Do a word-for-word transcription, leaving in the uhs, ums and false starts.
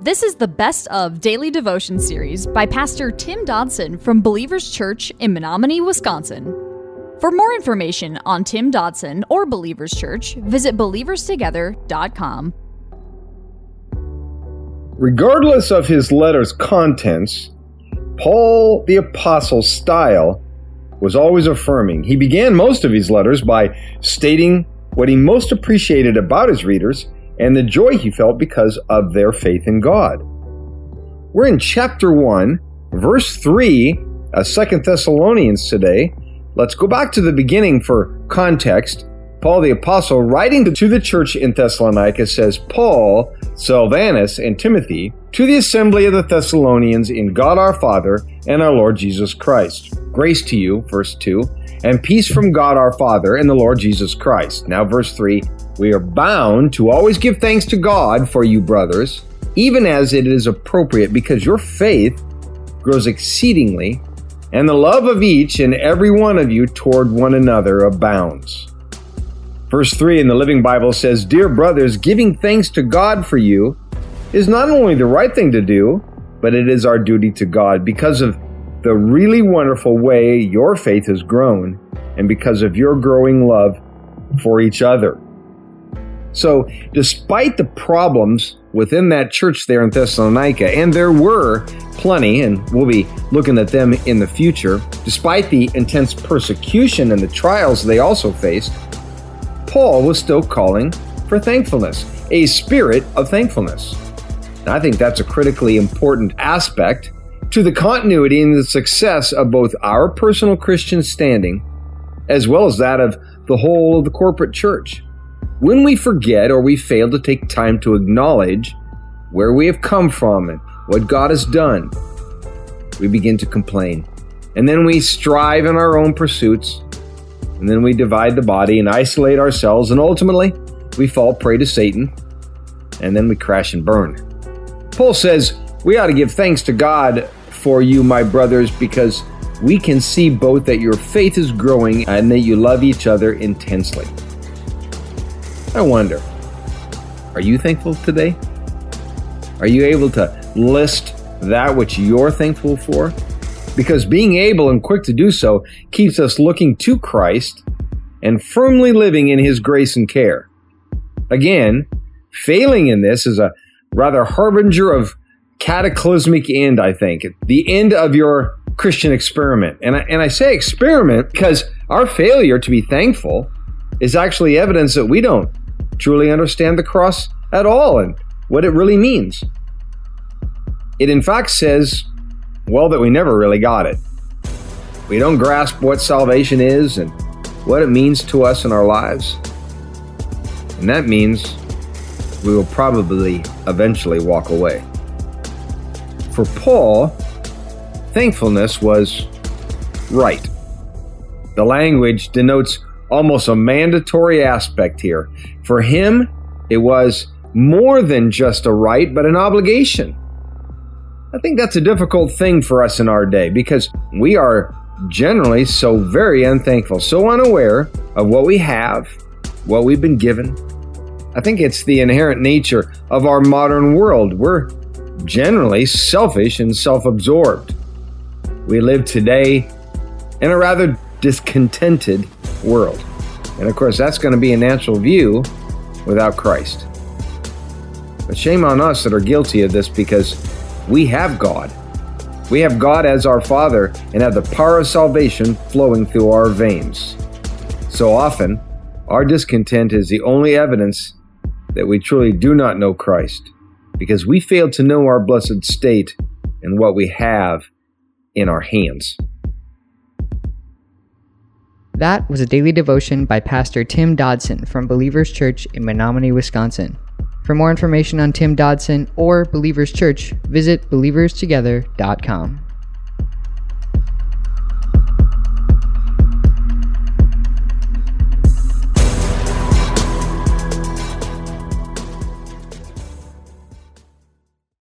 This is the Best of Daily Devotion series by Pastor Tim Dodson from Believers Church in Menominee, Wisconsin. For more information on Tim Dodson or Believers Church, visit believers together dot com. Regardless of his letter's contents, Paul the Apostle's style was always affirming. He began most of his letters by stating what he most appreciated about his readers and the joy he felt because of their faith in God. We're in chapter one, verse three of Second Thessalonians today. Let's go back to the beginning for context. Paul the Apostle, writing to the church in Thessalonica, says, Paul, Silvanus, and Timothy, to the assembly of the Thessalonians in God our Father and our Lord Jesus Christ. Grace to you, verse two, and peace from God our Father and the Lord Jesus Christ. Now, verse three, we are bound to always give thanks to God for you, brothers, even as it is appropriate, because your faith grows exceedingly, and the love of each and every one of you toward one another abounds. Verse three in the Living Bible says, Dear brothers, giving thanks to God for you is not only the right thing to do, but it is our duty to God because of the really wonderful way your faith has grown and because of your growing love for each other. So, despite the problems within that church there in Thessalonica, and there were plenty, and we'll be looking at them in the future, despite the intense persecution and the trials they also faced, Paul was still calling for thankfulness, a spirit of thankfulness. And I think that's a critically important aspect to the continuity and the success of both our personal Christian standing as well as that of the whole of the corporate church. When we forget or we fail to take time to acknowledge where we have come from and what God has done, we begin to complain. And then we strive in our own pursuits, and then we divide the body and isolate ourselves, and ultimately we fall prey to Satan, and then we crash and burn. Paul says we ought to give thanks to God for you, my brothers, because we can see both that your faith is growing and that you love each other intensely. I wonder, are you thankful today? Are you able to list that which you're thankful for? Because being able and quick to do so keeps us looking to Christ and firmly living in His grace and care. Again, failing in this is a rather harbinger of cataclysmic end, I think. The end of your Christian experiment. And I, and I say experiment because our failure to be thankful is actually evidence that we don't truly understand the cross at all and what it really means. It in fact says, well, that we never really got it. We don't grasp what salvation is and what it means to us in our lives. And that means we will probably eventually walk away. For Paul, thankfulness was right. The language denotes almost a mandatory aspect here. For him, it was more than just a right, but an obligation. I think that's a difficult thing for us in our day because we are generally so very unthankful, so unaware of what we have, what we've been given. I think it's the inherent nature of our modern world. We're generally selfish and self-absorbed. We live today in a rather discontented world. And of course, that's going to be a natural view without Christ. But shame on us that are guilty of this because we have God. We have God as our Father and have the power of salvation flowing through our veins. So often, our discontent is the only evidence that we truly do not know Christ because we fail to know our blessed state and what we have in our hands. That was a daily devotion by Pastor Tim Dodson from Believers Church in Menominee, Wisconsin. For more information on Tim Dodson or Believers Church, visit believers together dot com.